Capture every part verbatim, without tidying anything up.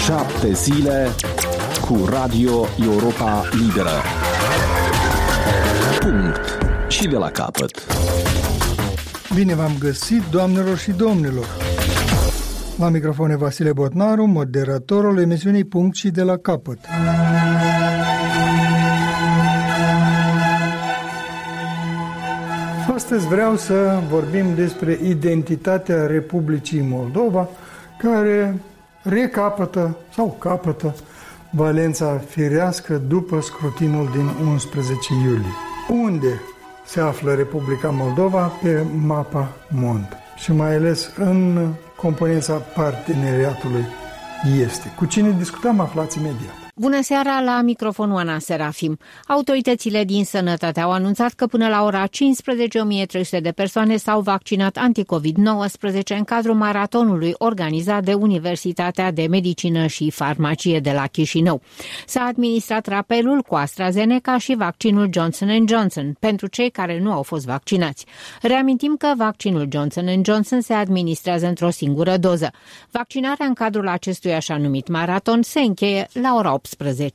Șapte zile cu Radio Europa Liberă. Punct. Și de la capăt. Bine v-am găsit, doamnelor și domnilor. La microfon e Vasile Botnaru, moderatorul emisiunii Punct și de la capăt. Astăzi vreau să vorbim despre identitatea Republicii Moldova, care recapătă sau capătă valența firească după scrutinul din unsprezece iulie. Unde se află Republica Moldova pe mapa mond și mai ales în componența parteneriatului este. Cu cine discutăm, aflați imediat. Bună seara, la microfonul Ana Serafim. Autoritățile din sănătate au anunțat că până la ora cincisprezece, o mie trei sute de persoane s-au vaccinat anticovid nouăsprezece în cadrul maratonului organizat de Universitatea de Medicină și Farmacie de la Chișinău. S-a administrat rapelul cu AstraZeneca și vaccinul Johnson and Johnson pentru cei care nu au fost vaccinați. Reamintim că vaccinul Johnson and Johnson se administrează într-o singură doză. Vaccinarea în cadrul acestui așa numit maraton se încheie la ora optsprezece.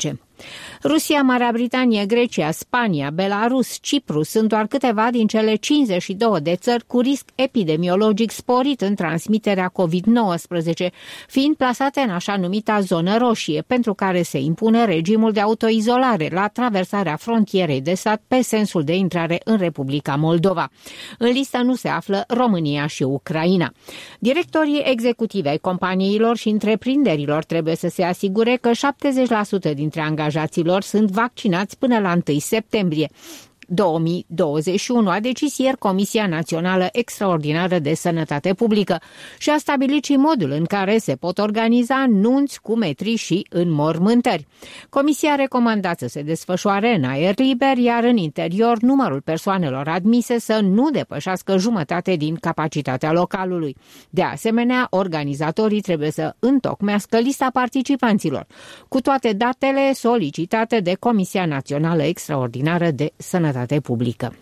Rusia, Marea Britanie, Grecia, Spania, Belarus, Cipru sunt doar câteva din cele cincizeci și două de țări cu risc epidemiologic sporit în transmiterea covid nouăsprezece, fiind plasate în așa numita zonă roșie, pentru care se impune regimul de autoizolare la traversarea frontierei de stat pe sensul de intrare în Republica Moldova. În listă nu se află România și Ucraina. Directorii executivi ai companiilor și întreprinderilor trebuie să se asigure că șaptezeci la sută dintre angajaților sunt vaccinați până la întâi septembrie două mii douăzeci și unu, a decis ieri Comisia Națională Extraordinară de Sănătate Publică și a stabilit și modul în care se pot organiza nunți cu metri și înmormântări. Comisia a recomandat să se desfășoare în aer liber, iar în interior numărul persoanelor admise să nu depășească jumătate din capacitatea localului. De asemenea, organizatorii trebuie să întocmească lista participanților, cu toate datele solicitate de Comisia Națională Extraordinară de Sănătate Publică.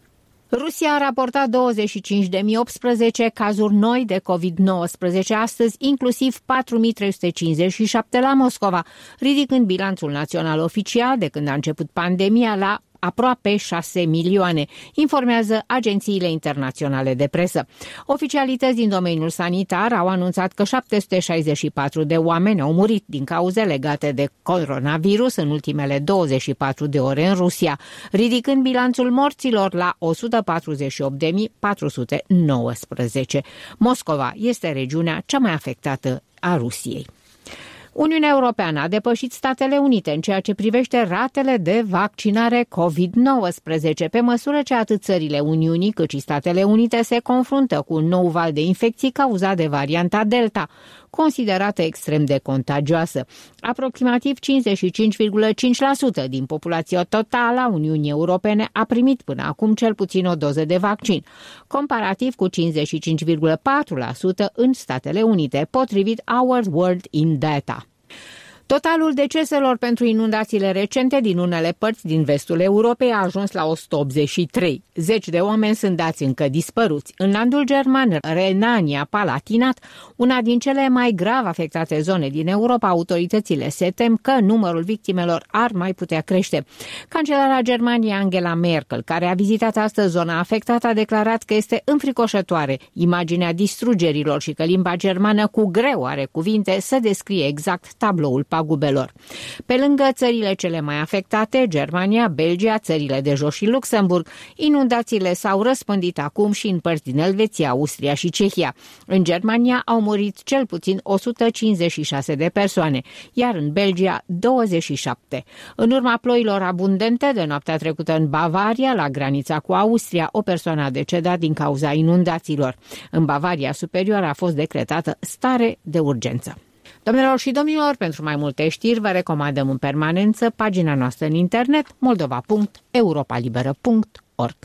Rusia a raportat douăzeci și cinci de mii optsprezece cazuri noi de covid nouăsprezece astăzi, inclusiv patru mii trei sute cincizeci și șapte la Moscova, ridicând bilanțul național oficial de când a început pandemia la aproape șase milioane, informează agențiile internaționale de presă. Oficialități din domeniul sanitar au anunțat că șapte sute șaizeci și patru de oameni au murit din cauze legate de coronavirus în ultimele douăzeci și patru de ore în Rusia, ridicând bilanțul morților la o sută patruzeci și opt de mii patru sute nouăsprezece. Moscova este regiunea cea mai afectată a Rusiei. Uniunea Europeană a depășit Statele Unite în ceea ce privește ratele de vaccinare covid nouăsprezece, pe măsură ce atât țările Uniunii cât și Statele Unite se confruntă cu un nou val de infecții cauzat de varianta Delta, considerată extrem de contagioasă. Aproximativ cincizeci și cinci virgulă cinci la sută din populația totală a Uniunii Europene a primit până acum cel puțin o doză de vaccin, comparativ cu cincizeci și cinci virgulă patru la sută în Statele Unite, potrivit Our World in Data. Totalul deceselor pentru inundațiile recente din unele părți din vestul Europei a ajuns la o sută optzeci și trei. Zeci de oameni sunt dați încă dispăruți. În landul german Renania-Palatinat, una din cele mai grav afectate zone din Europa, autoritățile se tem că numărul victimelor ar mai putea crește. Cancelara Germaniei Angela Merkel, care a vizitat astăzi zona afectată, a declarat că este înfricoșătoare imaginea distrugerilor și că limba germană cu greu are cuvinte să descrie exact tabloul pagubelor. Pe lângă țările cele mai afectate, Germania, Belgia, țările de jos și Luxemburg, inundațiile s-au răspândit acum și în părți din Elveția, Austria și Cehia. În Germania au murit cel puțin o sută cincizeci și șase de persoane, iar în Belgia douăzeci și șapte. În urma ploilor abundente de noaptea trecută în Bavaria, la granița cu Austria, o persoană a decedat din cauza inundațiilor. În Bavaria Superioară a fost decretată stare de urgență. Domnilor și domnilor, pentru mai multe știri vă recomandăm în permanență pagina noastră în internet moldova punct europa liberă punct org.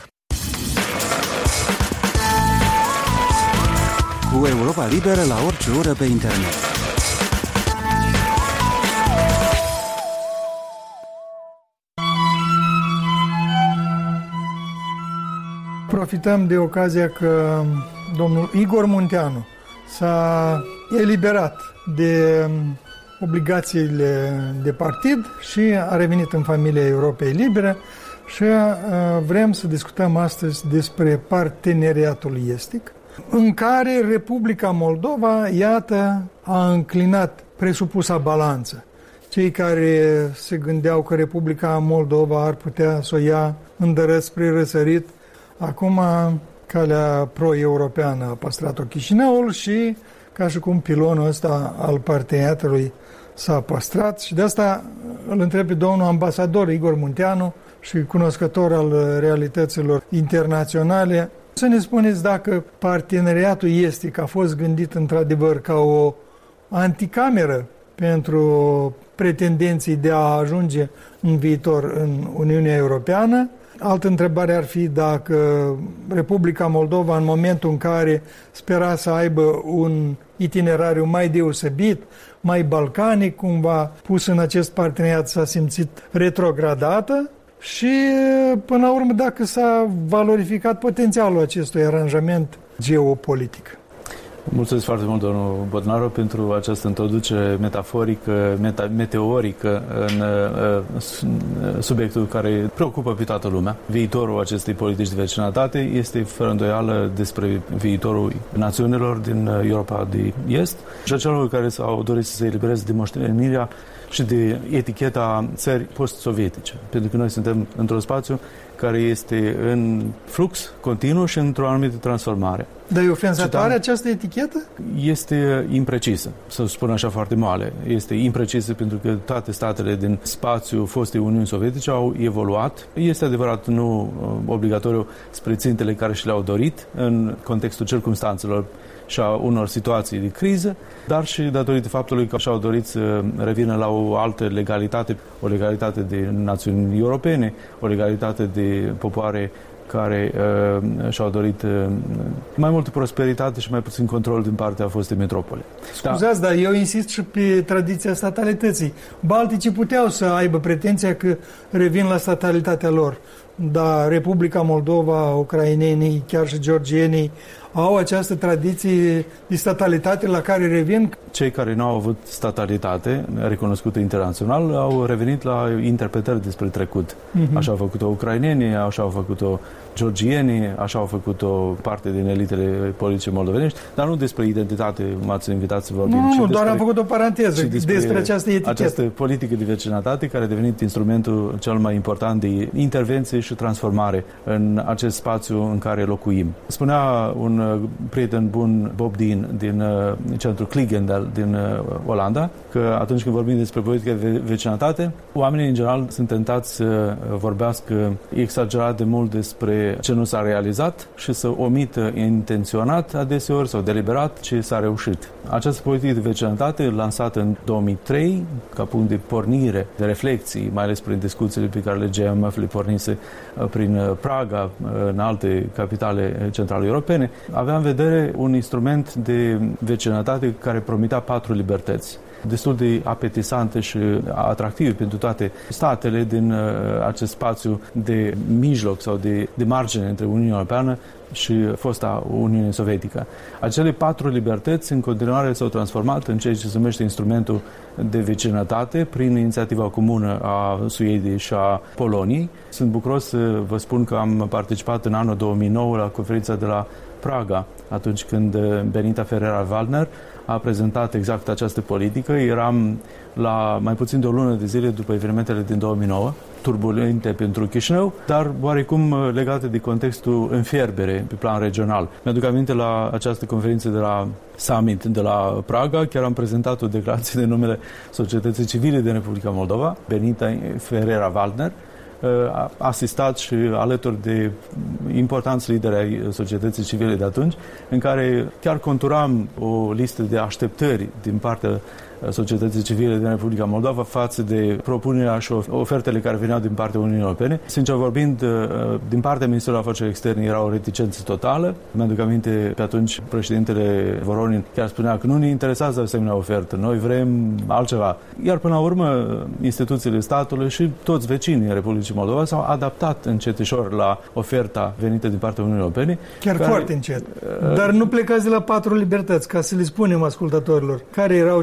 Cu Europa Liberă la orice oră pe internet. Profităm de ocazia că domnul Igor Munteanu s-a eliberat de obligațiile de partid și a revenit în familia Europei Libere și vrem să discutăm astăzi despre parteneriatul estic, în care Republica Moldova, iată, a înclinat presupusa balanță. Cei care se gândeau că Republica Moldova ar putea să o ia îndărăt spre răsărit, acum calea pro-europeană a păstrat-o Chișinăul și ca și cum pilonul ăsta al parteneriatului s-a păstrat și de asta îl întreb pe domnul ambasador Igor Munteanu și cunoscător al realităților internaționale, să ne spuneți dacă parteneriatul estic a fost gândit într-adevăr ca o anticameră pentru pretendenții de a ajunge în viitor în Uniunea Europeană. Altă întrebare ar fi dacă Republica Moldova, în momentul în care spera să aibă un itinerariu mai deosebit, mai balcanic, cumva pus în acest parteneriat, s-a simțit retrogradată și, până la urmă, dacă s-a valorificat potențialul acestui aranjament geopolitic. Mulțumesc foarte mult, domnul Bodnaru, pentru această introducere metaforică, meta, meteorică în uh, subiectul care preocupă pe toată lumea. Viitorul acestei politici de vecinătate este fără îndoială despre viitorul națiunilor din Europa de Est și a celor care s-au dorit să se elibereze de moștenirea și de eticheta țări post-sovietice. Pentru că noi suntem într-un spațiu care este în flux continuu și într-o anumită transformare. Dar e ofensatoare această etichetă? Este imprecisă, să spun așa foarte moale. Este imprecisă pentru că toate statele din spațiul fostei Uniuni Sovietice au evoluat. Este adevărat nu obligatoriu spre țintele care și le-au dorit în contextul circumstanțelor și a unor situații de criză, dar și datorită faptului că și-au dorit să revină la o altă legalitate, o legalitate de națiuni europene, o legalitate de popoare care uh, și-au dorit uh, mai multă prosperitate și mai puțin control din partea fostei metropole. Scuzați, da. dar eu insist și pe tradiția statalității. Balticii puteau să aibă pretenția că revin la statalitatea lor, dar Republica Moldova, ucrainenii, chiar și georgienii au această tradiție de statalitate la care revin. Cei care nu au avut statalitate recunoscută internațional au revenit la interpretări despre trecut. Uh-huh. Așa au făcut-o ucrainenii, așa au făcut-o georgienii, așa au făcut-o parte din elitele politice moldovenești, dar nu despre identitate m-ați invitat să vorbim. Nu, nu, despre, doar am făcut o paranteză despre, despre această etichetă. Această politică de vecinătate care a devenit instrumentul cel mai important de intervenție și transformare în acest spațiu în care locuim. Spunea un prieten bun, Bob Dean, din uh, centrul Kligendal din uh, Olanda, că atunci când vorbim despre politică de vecinătate, oamenii în general sunt tentați să vorbească exagerat de mult despre ce nu s-a realizat și să omită intenționat adeseori sau deliberat ce s-a reușit. Această politică de vecinătate, lansată în două mii trei, ca punct de pornire, de reflexii, mai ales prin discuțiile pe care le G M F le pornise prin Praga, în alte capitale centrale europene, avea în vedere un instrument de vecinătate care promitea patru libertăți, destul de apetisante și atractive pentru toate statele din acest spațiu de mijloc sau de, de margine între Uniunea Europeană și fosta Uniune Sovietică. Acele patru libertăți în continuare s-au transformat în ceea ce se numește instrumentul de vecinătate prin inițiativa comună a Suediei și a Poloniei. Sunt bucuros să vă spun că am participat în anul două mii nouă la conferința de la Praga, atunci când Benita Ferrera-Waldner a prezentat exact această politică. Eram la mai puțin de o lună de zile după evenimentele din două mii nouă, turbulente pentru Chișinău, dar oarecum legate de contextul în fierbere pe plan regional. Mi-aduc aminte la această conferință de la Summit de la Praga, chiar am prezentat o declarație de numele societății civile din Republica Moldova, Benita Ferrera-Waldner, a asistat și alături de importanți lideri ai societății civile de atunci, în care chiar conturam o listă de așteptări din partea societății civile din Republica Moldova față de propunerea și ofertele care veneau din partea Uniunii Europene. Sincer vorbind, din partea Ministerului Afacerilor Externe era o reticență totală. Mi-aduc aminte pe atunci președintele Voronin chiar spunea că nu ne interesează asemenea ofertă, noi vrem altceva. Iar până la urmă, instituțiile statului și toți vecinii Republicii Moldova s-au adaptat încetișor la oferta venită din partea Uniunii Europene. Chiar care, foarte încet. Uh, Dar nu plecați de la patru libertăți, ca să le spunem ascultătorilor. Care erau cele patru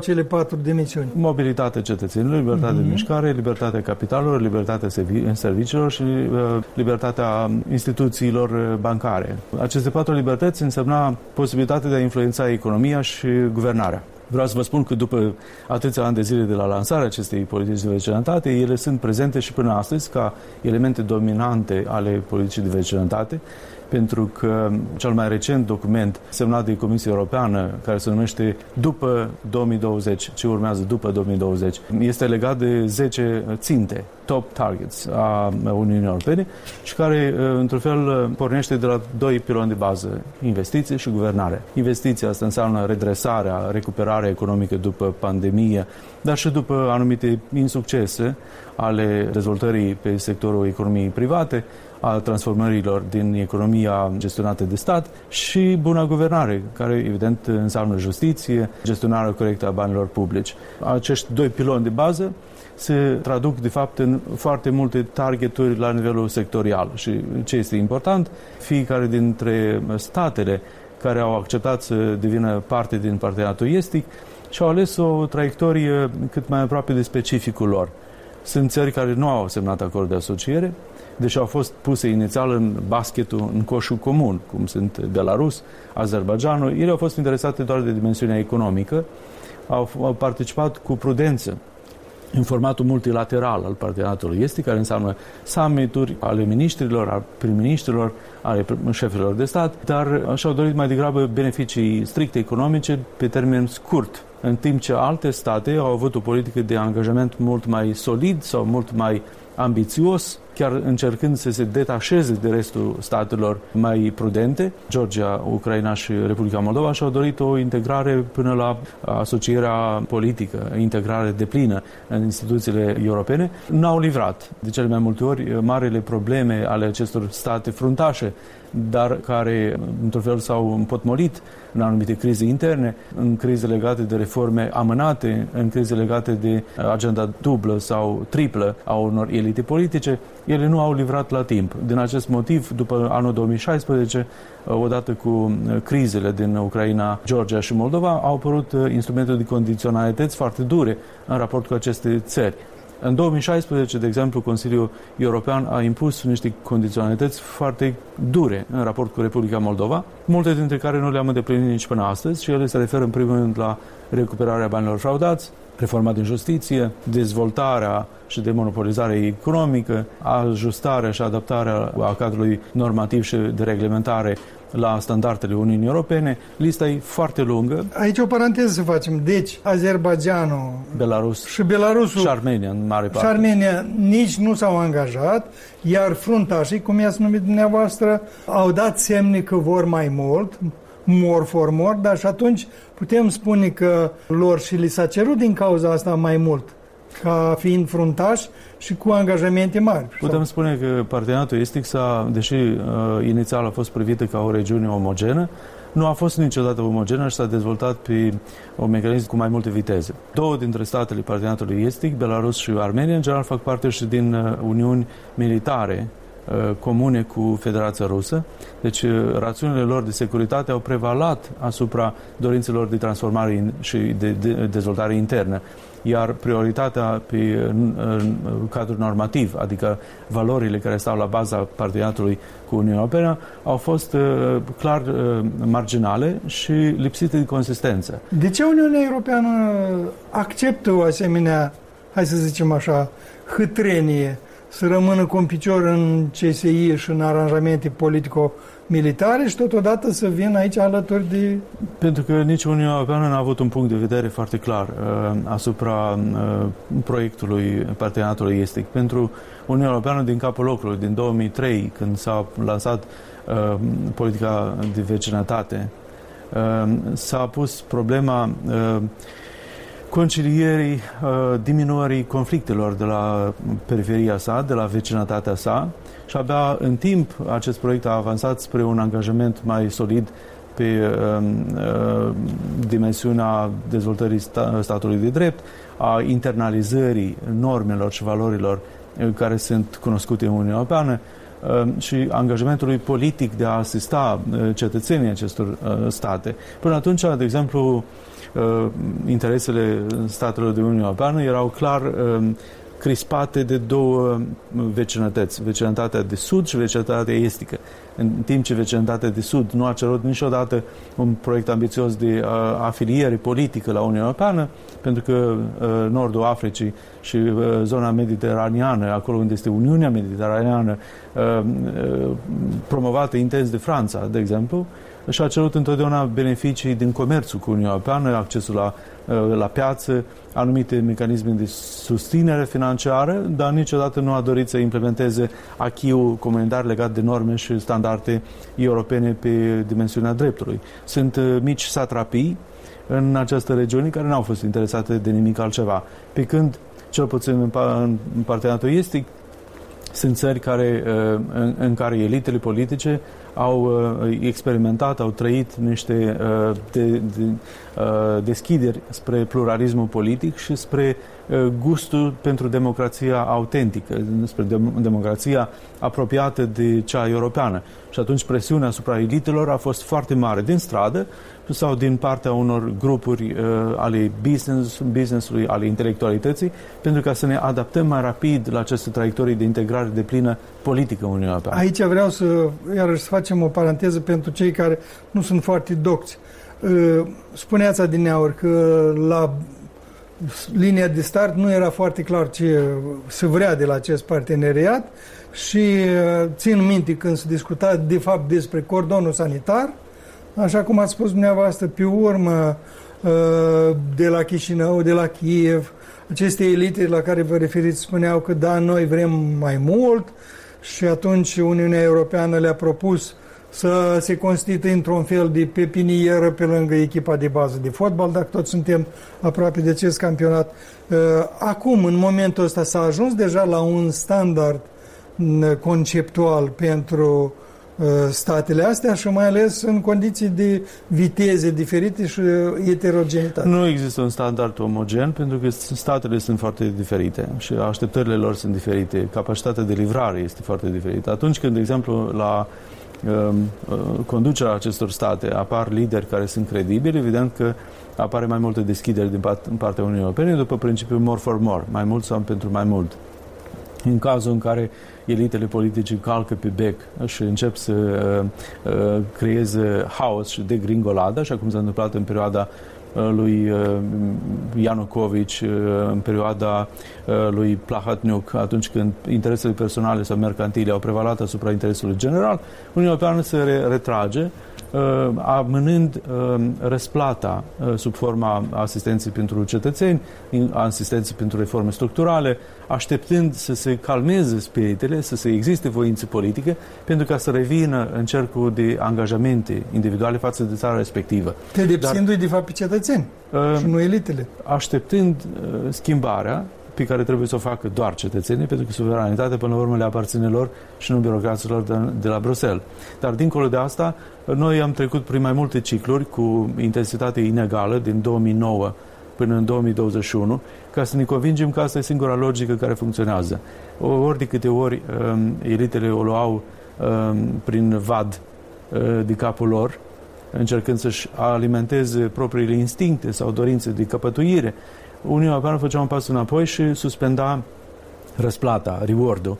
patru dimensiuni. Mobilitatea cetățenilor, libertatea uh-huh. de mișcare, libertatea capitalelor, libertatea serviciilor și uh, libertatea instituțiilor bancare. Aceste patru libertăți însemna posibilitatea de a influența economia și guvernarea. Vreau să vă spun că după atâția ani de zile de la lansarea acestei politici de vecinătate, ele sunt prezente și până astăzi ca elemente dominante ale politicii de vecinătate, pentru că cel mai recent document semnat de Comisia Europeană, care se numește După două mii douăzeci, ce urmează după două mii douăzeci, este legat de zece ținte, top targets a Uniunii Europene și care, într-un fel, pornește de la doi piloni de bază, investiție și guvernare. Investiția asta înseamnă redresarea, recuperarea economică după pandemie, dar și după anumite insuccese ale dezvoltării pe sectorul economiei private, a transformărilor din economia gestionată de stat și buna guvernare, care evident înseamnă justiție, gestionarea corectă a banilor publici. Acești doi piloni de bază se traduc de fapt în foarte multe targeturi la nivelul sectorial și ce este important, fiecare dintre statele care au acceptat să devină parte din parteneriatul estic și-au ales o traiectorie cât mai aproape de specificul lor. Sunt țări care nu au semnat acord de asociere, deși au fost puse inițial în basketul, în coșul comun, cum sunt Belarus, Azerbaidjanul. Ele au fost interesate doar de dimensiunea economică, au, au participat cu prudență în formatul multilateral al parteneriatului estic, care înseamnă summit-uri ale miniștrilor, al prim-miniștrilor, ale șefilor de stat, dar și-au dorit mai degrabă beneficii stricte economice pe termen scurt, în timp ce alte state au avut o politică de angajament mult mai solid sau mult mai ambițios, chiar încercând să se detașeze de restul statelor mai prudente. Georgia, Ucraina și Republica Moldova și-au dorit o integrare până la asocierea politică, integrare deplină în instituțiile europene. N-au livrat de cele mai multe ori marile probleme ale acestor state fruntașe, dar care, într-un fel, s-au împotmolit în anumite crize interne, în crize legate de reforme amânate, în crize legate de agenda dublă sau triplă a unor elite politice, ele nu au livrat la timp. Din acest motiv, după anul două mii șaisprezece, odată cu crizele din Ucraina, Georgia și Moldova, au apărut instrumente de condiționalități foarte dure în raport cu aceste țări. În două mii șaisprezece, de exemplu, Consiliul European a impus niște condiționalități foarte dure în raport cu Republica Moldova, multe dintre care nu le-am îndeplinit nici până astăzi și ele se referă în primul rând la recuperarea banilor fraudați, reforma din justiție, dezvoltarea și demonopolizarea economică, ajustarea și adaptarea a cadrului normativ și de reglementare la standardele Uniunii Europene. Lista e foarte lungă. Aici o paranteză să facem. Deci, Azerbaidjanul, Belarus și Belarusul și Armenia, în mare parte. Și Armenia nici nu s-au angajat, iar fruntașii, cum i-ați numit dumneavoastră, au dat semne că vor mai mult, more for more, dar și atunci putem spune că lor și li s-a cerut din cauza asta mai mult, ca fiind fruntași și cu angajamente mari. Putem spune că parteneriatul estic, s-a, deși uh, inițial a fost privită ca o regiune omogenă, nu a fost niciodată omogenă și s-a dezvoltat pe un mecanism cu mai multe viteze. Două dintre statele parteneriatului estic, Belarus și Armenia, în general fac parte și din uh, uniuni militare uh, comune cu Federația Rusă. Deci uh, rațiunile lor de securitate au prevalat asupra dorințelor de transformare și de, de dezvoltare internă. Iar prioritatea pe în, în cadrul normativ, adică valorile care stau la baza parteneriatului cu Uniunea Europeană, au fost uh, clar uh, marginale și lipsite de consistență. De ce Uniunea Europeană acceptă o asemenea, hai să zicem așa, hâtrenie, să rămână cu un picior în C S I și în aranjamente politico-militare și totodată să vină aici alături de... Pentru că nici Uniunea Europeană n-a avut un punct de vedere foarte clar uh, asupra uh, proiectului parteneriatului estic. Pentru Uniunea Europeană, din capul locului, din două mii trei, când s-a lansat uh, politica de vecinătate, uh, s-a pus problema uh, concilierii, uh, diminuării conflictelor de la periferia sa, de la vecinătatea sa și abia în timp acest proiect a avansat spre un angajament mai solid pe uh, uh, dimensiunea dezvoltării sta- statului de drept, a internalizării normelor și valorilor uh, care sunt cunoscute în Uniunea Europeană uh, și angajamentului politic de a asista uh, cetățenii acestor uh, state. Până atunci, de exemplu, interesele statelor de Uniunea Europeană erau clar crispate de două vecinătăți, vecinătatea de sud și vecinătatea estică. În timp ce vecinătatea de sud nu a cerut niciodată un proiect ambițios de afiliere politică la Uniunea Europeană, pentru că nordul Africii și zona mediteraneană, acolo unde este Uniunea Mediteraneană, promovată intens de Franța, de exemplu, și-a cerut întotdeauna beneficii din comerțul cu Uniunea Europeană, accesul la, la piață, anumite mecanisme de susținere financiară, dar niciodată nu a dorit să implementeze acquis-ul comunitar legat de norme și standarde europene pe dimensiunea dreptului. Sunt mici satrapii în această regiune care n-au fost interesate de nimic altceva. Pe când, cel puțin în parteneriatul estic, sunt țări care, în, în care elitele politice au experimentat, au trăit niște de, de, deschideri spre pluralismul politic și spre gustul pentru democrația autentică, spre democrația apropiată de cea europeană. Și atunci presiunea asupra elitelor a fost foarte mare din stradă sau din partea unor grupuri uh, ale business, business-ului, ale intelectualității, pentru ca să ne adaptăm mai rapid la aceste traiectorii de integrare de plină politică în Uniunea Europeană. Aici vreau să, iarăși, să facem o paranteză pentru cei care nu sunt foarte docți. Uh, spuneați adineauri că la linia de start nu era foarte clar ce se vrea de la acest parteneriat și uh, țin minte când se discuta de fapt despre cordonul sanitar, așa cum ați spus dumneavoastră, pe urmă, de la Chișinău, de la Kiev, aceste elite la care vă referiți spuneau că da, noi vrem mai mult și atunci Uniunea Europeană le-a propus să se constituie într-un fel de pepinieră pe lângă echipa de bază de fotbal, dacă toți suntem aproape de acest campionat. Acum, în momentul ăsta, s-a ajuns deja la un standard conceptual pentru statele astea și mai ales în condiții de viteze diferite și heterogenitate. Nu există un standard omogen pentru că statele sunt foarte diferite și așteptările lor sunt diferite, capacitatea de livrare este foarte diferită. Atunci când, de exemplu, la uh, conducerea acestor state apar lideri care sunt credibili, evident că apare mai multă deschidere din part, în partea Uniunii Europene după principiul more for more, mai mult sau pentru mai mult. În cazul în care elitele politice calcă pe bec și încep să uh, uh, creeze haos și degringoladă, așa cum s-a întâmplat în perioada uh, lui uh, Ianucovici, uh, în perioada uh, lui Plahatniuc, atunci când interesele personale sau mercantile au prevalat asupra interesului general, Uniunea Europeană se re- retrage, uh, amânând uh, răsplata uh, sub forma asistenței pentru cetățeni, asistenței pentru reforme structurale, așteptând să se calmeze spiritele, să se existe voință politică, pentru ca să revină în cercul de angajamente individuale față de țara respectivă. Pedepsindu-i de fapt pe cetățeni uh, și nu elitele. Așteptând uh, schimbarea pe care trebuie să o facă doar cetățenii, pentru că suveranitatea până la urmă le aparține lor și nu birocraților de, de la Bruxelles. Dar dincolo de asta, noi am trecut prin mai multe cicluri cu intensitate inegală din două mii nouă până în două mii douăzeci și unu, ca să ne convingem că asta e singura logică care funcționează. Ori de câte ori um, elitele o luau um, prin vad uh, de capul lor, încercând să-și alimenteze propriile instincte sau dorințe de căpătuire, Uniunea Europeană făcea un pas înapoi și suspenda răsplata, reward-ul.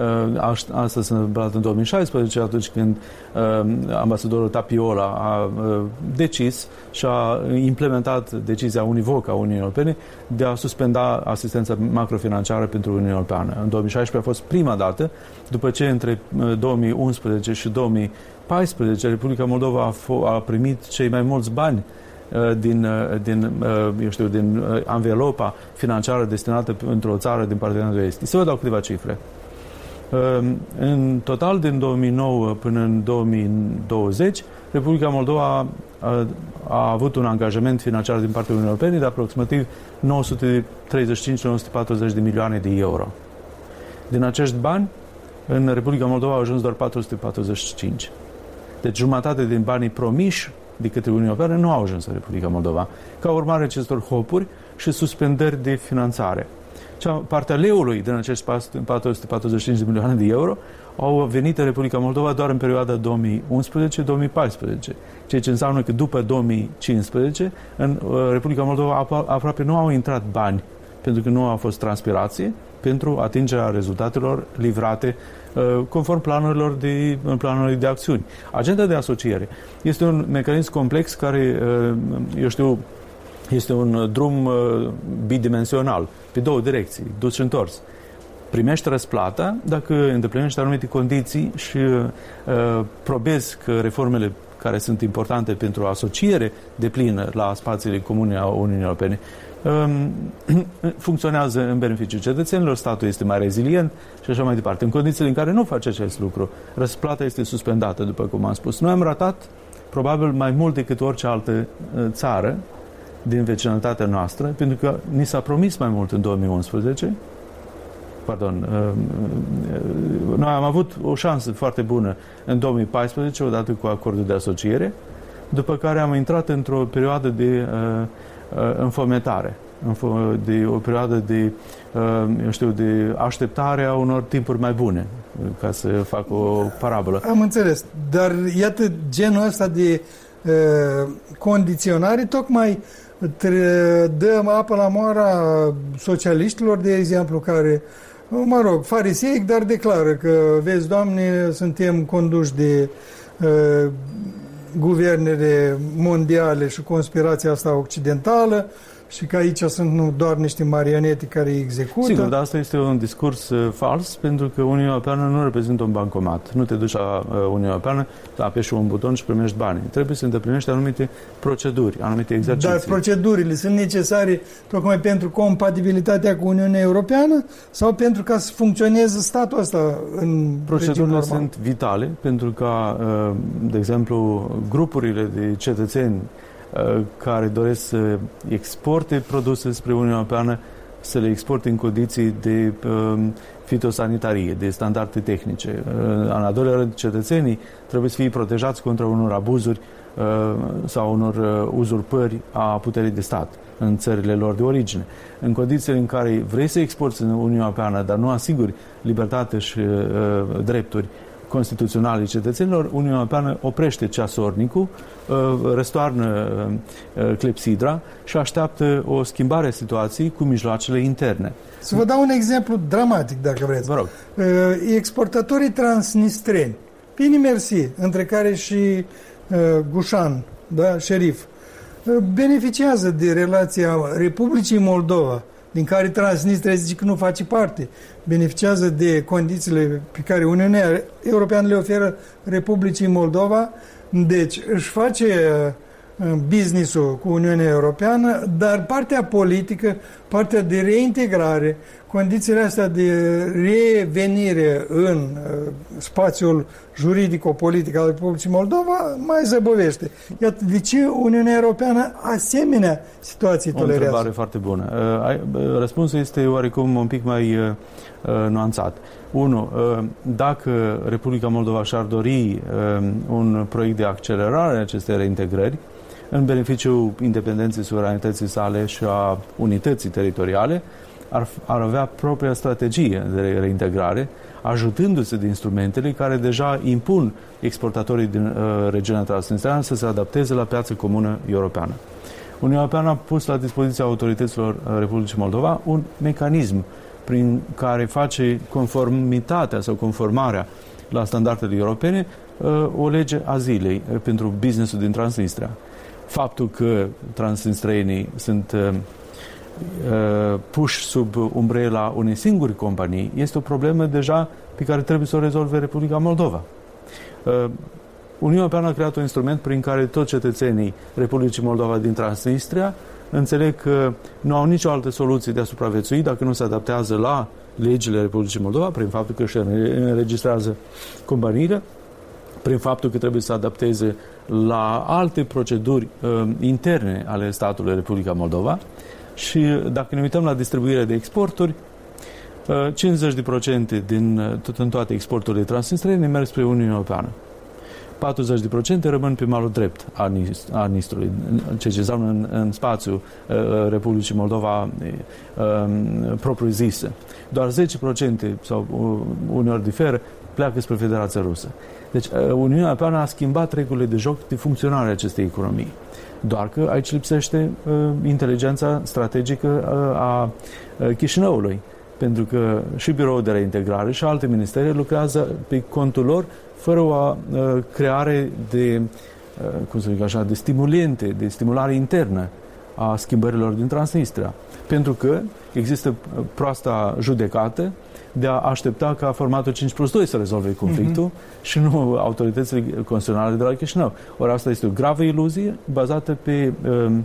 Asta s-a întâmplat în două mii șaisprezece, atunci când uh, ambasadorul Tapiola a uh, decis și a implementat decizia univocă a Uniunii Europene de a suspenda asistența macrofinanciară pentru Uniunea Europeană. În două mii șaisprezece a fost prima dată, după ce între două mii unsprezece și două mii paisprezece Republica Moldova a, f- a primit cei mai mulți bani din, din, eu știu, din anvelopa financiară destinată într-o țară din parteneriatul estic. Să vă dau câteva cifre. În total, din două mii nouă până în două mii douăzeci, Republica Moldova a, a avut un angajament financiar din partea Uniunii Europene de aproximativ nouă sute treizeci și cinci - nouă sute patruzeci de milioane de euro. Din acești bani, în Republica Moldova au ajuns doar patru sute patruzeci și cinci. Deci jumătate din banii promiși de către Uniunea Europeană nu au ajuns în Republica Moldova, ca urmare acestor hopuri și suspendări de finanțare. cea, partea leului din acești patru sute patruzeci și cinci de milioane de euro au venit în Republica Moldova doar în perioada două mii unsprezece două mii paisprezece, ceea ce înseamnă că după două mii cincisprezece în Republica Moldova aproape nu au intrat bani, pentru că nu a fost transpirație pentru atingerea rezultatelor livrate conform planurilor de, planurilor de acțiuni. Agenda de asociere este un mecanism complex care, eu știu, este un drum bidimensional, pe două direcții, dus și întors. Primești răsplata dacă îndeplinești anumite condiții și uh, probezi că reformele care sunt importante pentru asociere deplină la spațiile comune a Uniunii Europene um, funcționează în beneficiul cetățenilor, statul este mai rezilient și așa mai departe. În condițiile în care nu face acest lucru, răsplata este suspendată, după cum am spus. Noi am ratat probabil mai mult decât orice altă uh, țară din vecinătatea noastră, pentru că ni s-a promis mai mult în două mii unsprezece. Pardon, noi am avut o șansă foarte bună în două mii paisprezece, odată cu acordul de asociere, după care am intrat într-o perioadă de înfometare, de o perioadă de, eu știu, de așteptare a unor timpuri mai bune, ca să fac o parabolă. Am înțeles, dar iată genul ăsta de uh, condiționare tocmai dăm apă la moara socialiștilor, de exemplu, care, mă rog, fariseic, dar declară că, vezi, Doamne, suntem conduși de uh, guvernele mondiale și conspirația asta occidentală și că aici sunt nu doar niște marionete care îi execută. Sigur, dar asta este un discurs uh, fals, pentru că Uniunea Europeană nu reprezintă un bancomat. Nu te duci la uh, Uniunea Europeană, apeși un buton și primești bani. Trebuie să îndeplinești anumite proceduri, anumite exerciții. Dar procedurile sunt necesare tocmai pentru compatibilitatea cu Uniunea Europeană sau pentru ca să funcționeze statul ăsta în Procedurile sunt vitale pentru ca, uh, de exemplu, grupurile de cetățeni care doresc să exporte produse spre Uniunea Europeană, să le exporte în condiții de uh, fitosanitarie, de standarde tehnice. Uh, în al doilea rând, cetățenii trebuie să fie protejați contra unor abuzuri uh, sau unor uh, uzurpări a puterii de stat în țările lor de origine. În condițiile în care vrei să exporți în Uniunea Europeană, dar nu asiguri libertate și uh, drepturi constituționale cetățenilor, Uniunea Europeană oprește ceasornicul, răstoarnă clepsidra și așteaptă o schimbare a situației cu mijloacele interne. Să vă dau un exemplu dramatic, dacă vreți. Vă rog. Exportatorii transnistreni, bine mersi, între care și Gușan, da, șerif, beneficiază de relația Republicii Moldova, din care Transnistria zice că nu face parte, beneficiază de condițiile pe care Uniunea Europeană le oferă Republicii Moldova, deci își face business-ul cu Uniunea Europeană, dar partea politică, partea de reintegrare, condițiile astea de revenire în spațiul juridico-politic al Republicii Moldova mai zăbovește. Iată de ce Uniunea Europeană asemenea situații tolerează. O întrebare foarte bună. Răspunsul este oarecum un pic mai nuanțat. Unu, dacă Republica Moldova și-ar dori un proiect de accelerare a acestei reintegrări, în beneficiul independenței, suveranității sale și a unității teritoriale, ar, ar avea propria strategie de reintegrare, ajutându-se de instrumentele care deja impun exportatorii din uh, regiunea transnistreană să se adapteze la piața comună europeană. Uniunea Europeană a pus la dispoziția autorităților Republicii Moldova un mecanism prin care face conformitatea sau conformarea la standardele europene uh, o lege a zilei uh, pentru businessul din Transnistria. Faptul că transnistreenii sunt uh, uh, puși sub umbrela unei singuri companii este o problemă deja pe care trebuie să o rezolve Republica Moldova. Uh, Uniunea Europeană a creat un instrument prin care toți cetățenii Republicii Moldova din Transnistria înțeleg că nu au nicio altă soluție de a supraviețui dacă nu se adaptează la legile Republicii Moldova, prin faptul că își înregistrează companiile, prin faptul că trebuie să adapteze la alte proceduri uh, interne ale statului Republica Moldova și dacă ne uităm la distribuirea de exporturi, uh, cincizeci la sută din tot, în toate exporturile transnistrene merg spre Uniunea Europeană. patruzeci la sută rămân pe malul drept al Nistrului, ceea ce înseamnă în, în spațiu Republicii Moldova propriu-zisă. Doar zece la sută sau uneori diferă pleacă spre Federația Rusă. Deci Uniunea Europeană a schimbat regulile de joc de funcționare a acestei economii. Doar că aici lipsește uh, inteligența strategică uh, a uh, Chișinăului. Pentru că și Biroul de Reintegrare și alte ministere lucrează pe contul lor fără o uh, creare de, uh, cum să zic așa, de stimulente, de stimulare internă a schimbărilor din Transnistria. Pentru că există proasta judecată de a aștepta ca formatul cinci plus doi să rezolve conflictul uh-huh. și nu autoritățile constituționale de la Chișinău. Ori asta este o gravă iluzie bazată pe um,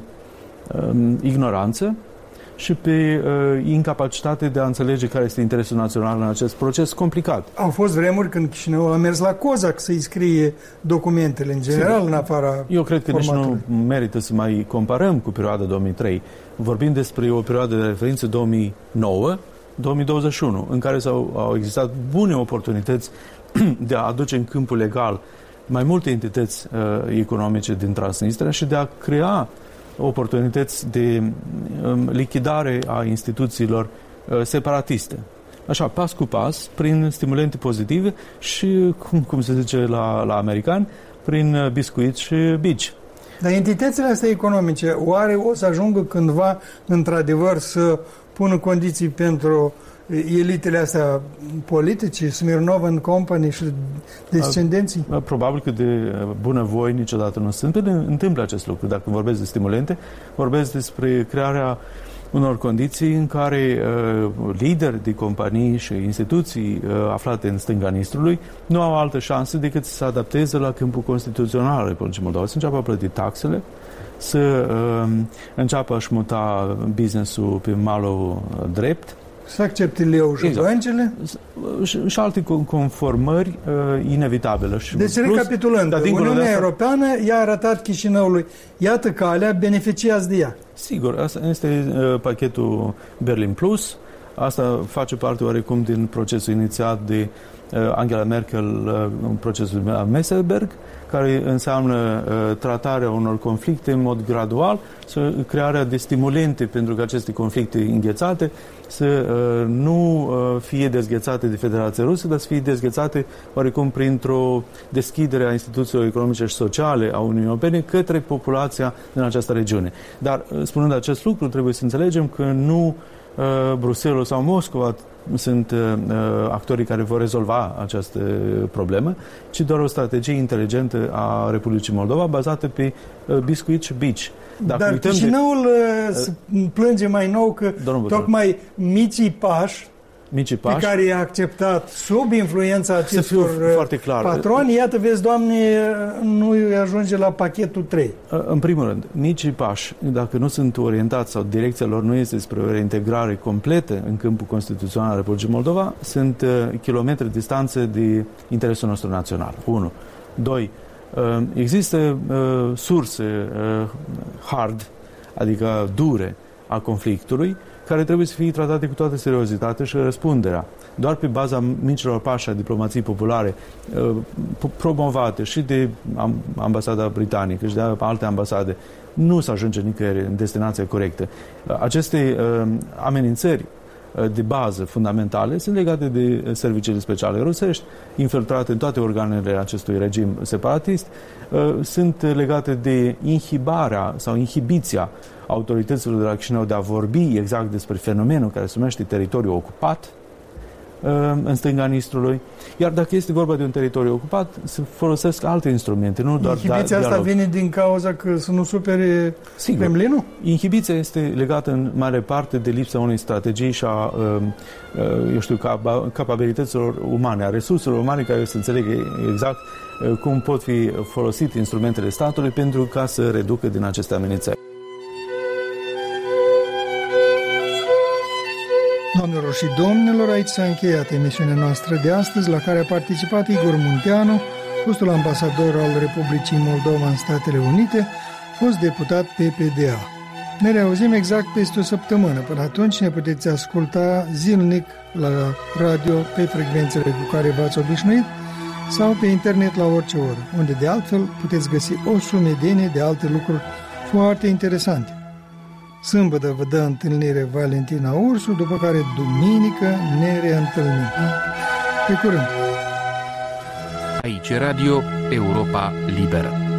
um, ignoranță și pe uh, incapacitate de a înțelege care este interesul național în acest proces complicat. Au fost vremuri când Chișinăul a mers la Cozac să-i scrie documentele, în general, Sigur. În afara Eu cred că formatului. Nici nu merită să mai comparăm cu perioada două mii trei. Vorbim despre o perioadă de referință două mii nouă două mii douăzeci și unu, în care s-au, au existat bune oportunități de a aduce în câmpul legal mai multe entități uh, economice din Transnistria și de a crea oportunități de um, lichidare a instituțiilor uh, separatiste. Așa, pas cu pas, prin stimulente pozitive și, cum, cum se zice la, la americani, prin uh, biscuiți și bici. Dar entitățile astea economice, oare o să ajungă cândva, într-adevăr, să pună condiții pentru elitele astea politice, Smirnov and Company și descendenții? Probabil că de bunăvoie niciodată nu se întâmplă acest lucru. Dacă vorbesc de stimulente, vorbesc despre crearea unor condiții în care uh, lideri de companii și instituții uh, aflate în stânga Nistrului nu au altă șansă decât să se adapteze la câmpul constituțional al Republicii Moldova, să înceapă a plăti taxele, să uh, înceapă a-și muta business-ul pe malul drept, să accepte leu și exact. băncile. Și, și alte conformări uh, inevitabile. Și deci, plus, recapitulând, Uniunea de asta, Europeană i-a arătat Chișinăului, iată calea, beneficiați de ea. Sigur, asta este uh, pachetul Berlin Plus. Asta face parte oarecum din procesul inițiat de uh, Angela Merkel, uh, procesul de Messelberg, care înseamnă uh, tratarea unor conflicte în mod gradual, să crearea de stimulente pentru că aceste conflicte înghețate să uh, nu uh, fie dezghețate de Federația Rusă, dar să fie dezghețate oarecum printr-o deschidere a instituțiilor economice și sociale a Uniunii Europene către populația din această regiune. Dar, uh, spunând acest lucru, trebuie să înțelegem că nu uh, Bruxelles sau Moscova sunt uh, actorii care vor rezolva această problemă, ci doar o strategie inteligentă a Republicii Moldova bazată pe uh, biscuit și bici. Dacă Dar Chișinăul de... uh, plânge mai nou că tocmai micii pași Micii pași, pe care i-a acceptat sub influența acestor patroni, iată, vezi, Doamne, nu îi ajunge la pachetul trei. În primul rând, micii pași, dacă nu sunt orientați sau direcția lor nu este spre o reintegrare completă în câmpul constituțional al Republicii Moldova, sunt uh, kilometri distanță de interesul nostru național. unu. doi. Uh, există uh, surse uh, hard, adică dure, a conflictului, care trebuie să fie tratate cu toată seriozitatea și răspunderea. Doar pe baza micilor pași a diplomației populare promovate și de ambasada britanică și de alte ambasade, nu se ajunge nicăieri în destinația corectă. Aceste amenințări de bază fundamentale sunt legate de serviciile speciale rusești, infiltrate în toate organele acestui regim separatist, sunt legate de inhibarea sau inhibiția autorităților de la Chișinău de a vorbi exact despre fenomenul care se numește teritoriu ocupat în stânga Nistrului. Iar dacă este vorba de un teritoriu ocupat, se folosesc alte instrumente, nu doar inhibiția asta vine din cauza că să nu supere Kremlinul? Inhibiția este legată în mare parte de lipsa unei strategii și a eu știu, capabilităților umane, a resurselor umane care să înțelegă exact cum pot fi folosite instrumentele statului pentru ca să reducă din aceste amenințări. Doamnelor și domnilor, aici s-a încheiat emisiunea noastră de astăzi, la care a participat Igor Munteanu, fostul ambasador al Republicii Moldova în Statele Unite, fost deputat P P D A. Ne reauzim exact peste o săptămână. Până atunci ne puteți asculta zilnic la radio pe frecvențele cu care v-ați obișnuit sau pe internet la orice oră, unde de altfel puteți găsi o sumedenie de alte lucruri foarte interesante. Sâmbătă vă dă întâlnire Valentina Ursu, după care duminică ne reîntâlnim. Pe curând! Aici Radio Europa Liberă.